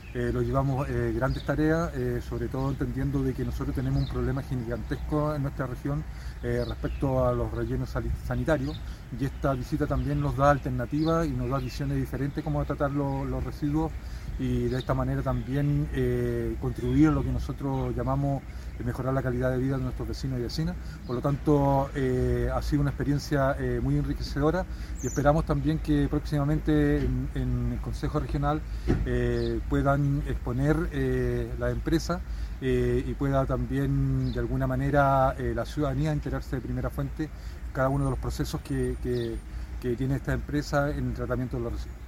lo llevamos grandes tareas, sobre todo entendiendo de que nosotros tenemos un problema gigantesco en nuestra región respecto a los rellenos sanitarios, y esta visita también nos da alternativas y nos da visiones diferentes cómo tratar los residuos, y de esta manera también contribuir a lo que nosotros llamamos mejorar la calidad de vida de nuestros vecinos y vecinas. Por lo tanto, ha sido una experiencia muy enriquecedora, y esperamos también que próximamente en el Consejo Regional puedan exponer la empresa y pueda también de alguna manera la ciudadanía enterarse de primera fuente cada uno de los procesos que tiene esta empresa en el tratamiento de los residuos.